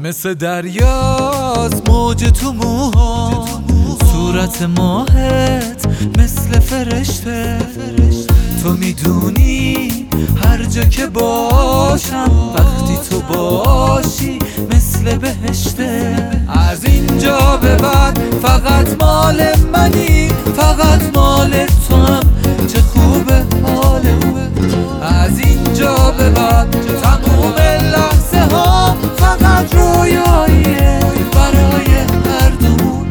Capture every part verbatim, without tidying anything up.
مثل دریاست موج تو موها، صورت ماهت مثل فرشته. تو میدونی هر جا که باشم وقتی تو باشی مثل بهشته. از اینجا به بعد فقط مال منی، فقط مال تو هم چه خوبه حالم. از اینجا به بعد تموم لحظه ها فقط رویاییه برای هر دومون.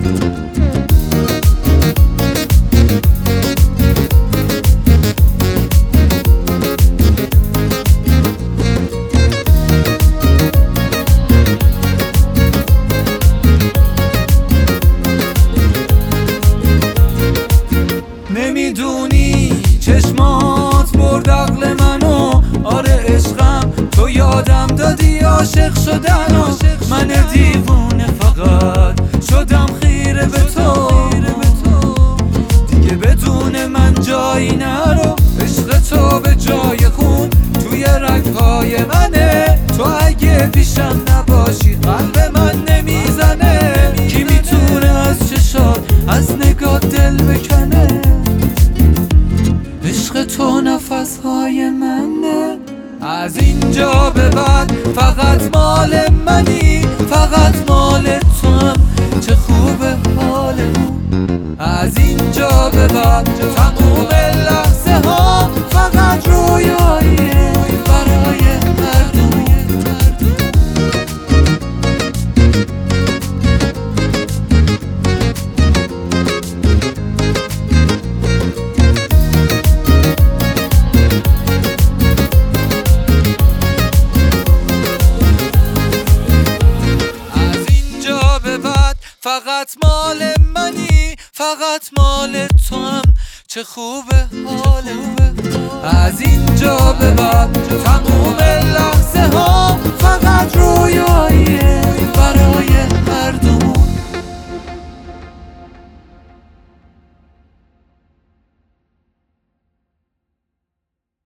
نمیدونی چشمات برد عقل منو، آره عشقم تو یادم دادی عاشق شدن و من دیوونه فقط شدم خیره به تو. دیگه بدون من جایی نرو، عشق تو به جای خون توی رگهای منه. تو اگه پیشم نباشی قلب من نمیزنه. کی میتونه از چشات از نگاه دل بکنه؟ عشق تو نفسهای منه. از اینجا به بعد فقط مال منی، فقط مال تو هم چه خوبه حالمون. از اینجا به بعد تموم لحظه ها فقط رویاییه برای هر دومون. فقط مال منی، فقط مال تو هم چه خوبه حالم. از اینجا به بعد